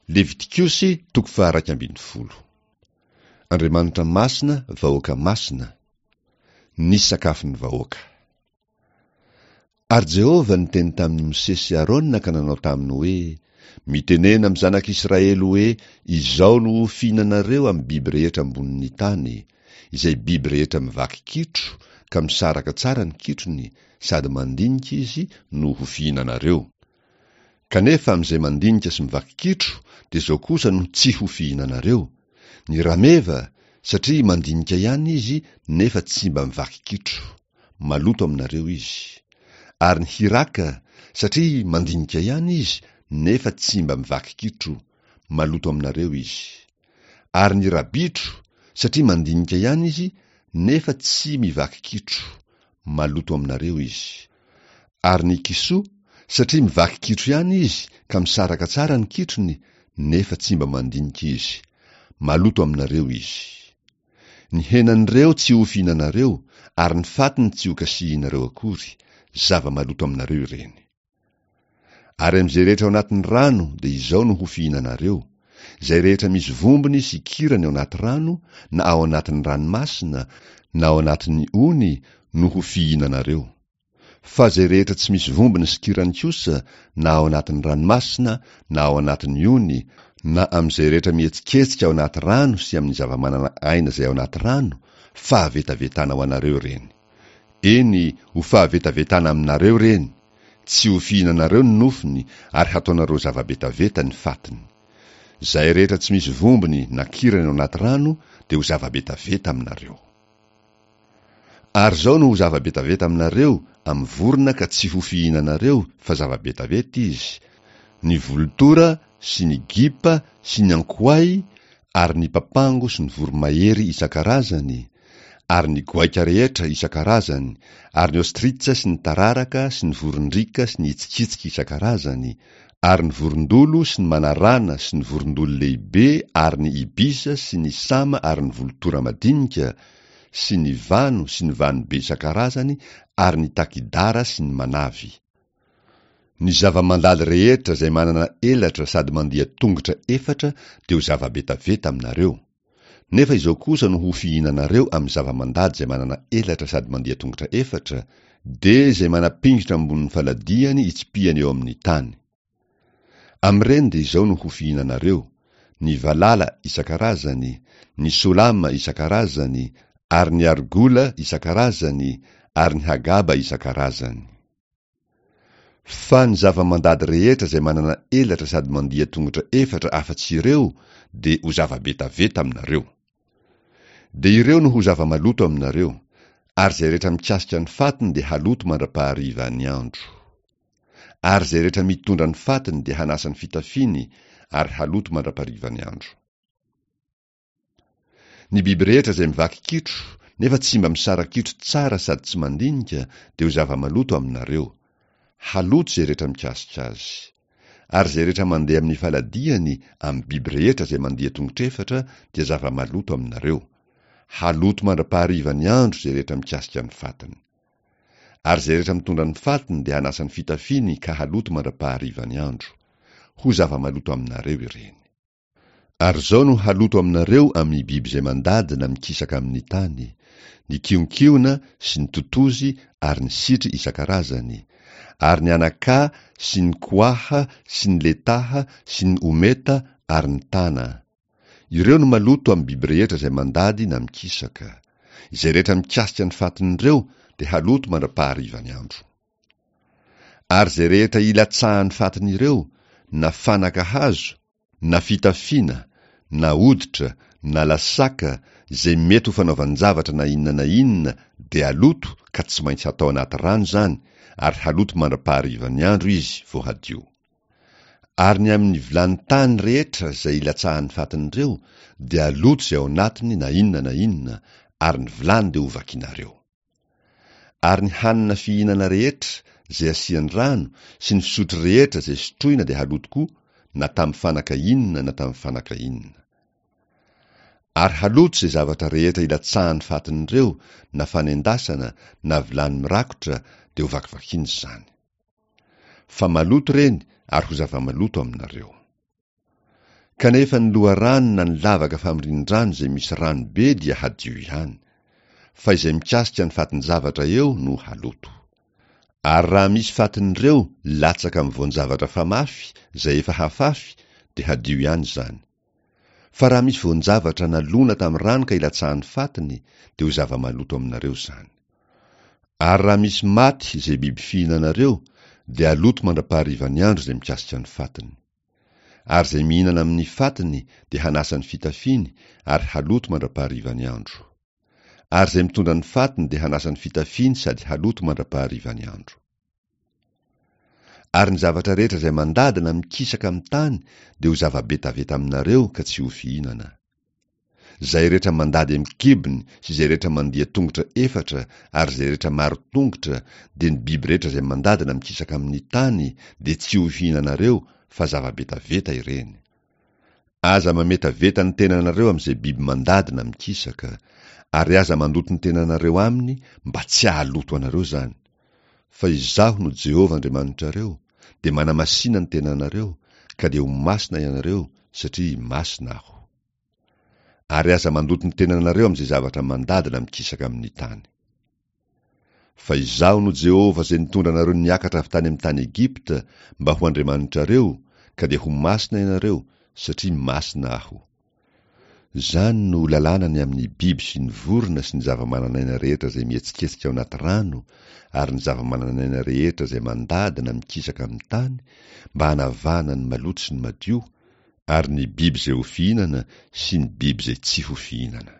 Levitikosy 2:12. Andriamanitra masina, vahoaka masina, nisy sakafon'ny vahoaka. Ary Jehova niteny tamin'ny Mosesy sy Arona ka nanao taminy hoe, mitenena amin'ny zanak'Israely hoe, izao no fihinanareo amin'ny biby rehetra ambonin'ny tany, izay biby rehetra mivaky kitro, ka misaraka tsara ny kitrony, sady mandinika izy no ho fihinanareo. Kanefa amin'izay mandinika sy mivaky kitro, dia izao kosa no tsy ho fihinanareo. Ny rameva, satria mandinika ihany izy, nefa tsy mba mivaky kitro, maloto aminareo izy. Ary ny hiraka, satria mandinika ihany izy, nefa tsy mba mivaky kitro, maloto aminareo izy. Ary ny rabitro, satria mandinika ihany izy, nefa tsy mivaky kitro, maloto aminareo izy. Ary ny kisoa, satria mivaky kitro ihany izy, ka misaraka tsara ny kitrony, nefa tsy mba mandinika izy, maloto aminareo izy. Ny henan'ireo tsy ho fihinanareo, ary ny fatiny tsy ho kasihinareo akory, zava-maloto aminareo ireny. Ary amin'izay rehetra ao anatin'ny rano, dia izao no ho fihinanareo, izay rehetra misy vombony sy kirany ao anaty rano, na ao anatin'ny ranomasina, na ao anatin'ny ony, no ho fihinanareo. Fa izay rehetra tsy misy vombony sy kirany kosa, na ao anatin'ny ranomasina, na ao anatin'ny ony, na amin'izay rehetra mihetsiketsika ao anaty rano sy amin'ny zava-manana aina izay ao anaty rano, fahavetavetana ho anareo ireny. Eny, ho fahavetavetana aminareo ireny, tsy ho fihinanareo ny nofony, ary hataonareo zava-betaveta ny fatiny. Izay rehetra tsy misy vombony na kirany ao anaty rano, dia ho zava-betaveta aminareo. Ary zao no ho zava-betaveta aminareo, amin'ny vorona ka tsy ho fihinanareo, fa zava-betaveta izy. Ny volotora, sy ny gipa, sy ny ankoay, ary ny papango sy ny voromahery isan-karazany, ary ny goaika rehetra isan-karazany, ary ny ostritsa sy ny tararaka, sy ny vorondrika sy ny hitsikitsika isan-karazany, ary ny vorondolo sy ny manarana sy ny vorondolo lehibe, ary ny ibisa sy ny sama, ary ny volotora madinika, sy ny vano sy ny vanobe isan-karazany, ary ny takidara sy ny manavy. Ny zava-mandady rehetra izay manana elatra sady mandia tongotra 4 dia ho zava-betaveta aminareo. Nefa izao kosa no ho fihinanareo amin'ny zava-mandady izay manana elatra sady mandia tongotra 4, dia izay manapingitra ambonin'ny faladiany itsipihany eo amin'ny tany. Amin'ireny dia izao no ho fihinanareo: ny valala isan-karazany, ny solama isan-karazany, ary ny argola isan-karazany, ary ny hagaba isan-karazany. Fa ny zava-mandady rehetra izay manana elatra sady mandia tongotra 4 afa-tsy ireo, dia ho zava-betaveta aminareo. Dia ireo no ho zava-maloto aminareo, ary izay rehetra mikasika ny fatiny dia haloto mandra-pahariva ny andro. Ary izay rehetra mitondra ny fatiny dia hanasa ny fitafiny, ary haloto mandra-pahariva ny andro. Ny biby rehetra izay mivaky kitro, nefa tsy mba misara kitro tsara sady tsy mandinika, dia ho zava-maloto aminareo, haloto izay rehetra mikasika azy. Ary izay rehetra mandeha amin'ny faladiany amin'ny biby rehetra izay mandeha tongotra 4 dia zava-maloto aminareo, haloto mandra-pahariva ny andro izay rehetra mikasika ny fatiny. Ary izay rehetra mitondra ny fatiny dia hanasa ny fitafiny ka haloto mandra-pahariva ny andro, ho zava-maloto aminareo ireny. Ary zao no haloto aminareo amin'ny biby izay mandady na mikisaka amin'ny tany: ny kionkiona sy ny totozy, ary ny sitry isan-karazany, ary ny anaka sy ny koaha sy ny letaha sy ny ometa, ary ny tana. Ireo no maloto amin'ny biby rehetra izay mandady na mikisaka. Izay rehetra mikasika ny fatin'ireo dia haloto mandra-pahariva ny andro. Ary izay rehetra ilatsahan'ny fatin'ireo, na fanaka hazo, na fitafiana, na oditra, na lasaka, izay mety ho fanaovan-javatra na inona, dia haloto ka tsy maintsy hatao anaty rano zany, ary haloto mandra-pahariva ny andro izy vao hadio. Ary ny amin'ny vilany tany rehetra izay ilatsahan'ny fatin'ireo, dia haloto izay ao anatiny na inona, ary ny vilany dia ho vakinareo. Ary ny hanina fihinana rehetra izay asiany rano, sy ny fisotro rehetra izay sotroina dia haloto koa, na tamin'ny fanaka inona na tamin'ny fanaka inona. Ary haloto izay zavatra rehetra ilatsahan'ny fatin'ireo, na fanendasana, na vilany mirakotra, dia ho vakivakiana izany. Fa maloto ireny, ary ho zava-maloto aminareo. kanefa ny loharanona ny lavaka famirinon-drano izay misy rano be dia hadio ihany, fa izay mikasika ny fatin-javatra eo no haloto. Ary raha misy fatin'ireo latsaka amin'ny voan-javatra famafy izay efa hafafy dia hadio ihany izany. Fa raha misy voan-javatra nalona tamin'ny rano ka ilatsahan'ny fatiny dia ho zava-maloto aminareo izany. Ary raha misy maty izay biby fihinanareo dia haloto mandra-paharivany andro izay mikasika ny fatiny. Ary izay mihinana amin'ny fatiny dia hanasany fitafiny ary haloto mandra-paharivany andro. Ary izay mitondra ny fatiny dia hanasany fitafiny sady haloto mandra-paharivany andro. Ary ny zavatra rehetra izay mandadina mikisaka amin'ny tany dia ho zava-betaveta aminareo ka tsy ho fihinana. Izay rehetra mandady amin'ny kibony sy izay rehetra mandia tongotra 4 ary izay rehetra maro tongotra dia ny biby rehetra izay mandadina mikisaka amin'ny tany dia tsy ho fihinanareo fa zava-betaveta ireny. Aza mametaveta ny tenanareo amin'izay biby mandadina mikisaka, ary aza mandoto ny tenanareo aminy mba tsy hahaloto anareo izany. Fa izaho no Jehova Andriamanitrareo, dia manamasina ny tenanareo, ka dia ho masina ianareo satria masina aho. Ary aza mandoto ny tenanareo amin'izay zavatra mandadina mikisaka amin'ny tany. Fa izaho no Jehova izay nitondra anareo niakatra avy tany amin'ny tany Egipta mba ho Andriamanitrareo, ka dia ho masina ianareo satria masina aho. Izany no lalànany amin'ny biby sy ny vorona sy ny zava-mananaina rehetra izay mihetsiketsika ao anaty rano, ary ny zava-mananaina rehetra izay mandadina mikisaka amin'ny tany, mba hanavahana ny maloto sy ny madio, ary ny biby izay ho fihinana sy ny biby izay tsy ho fihinana.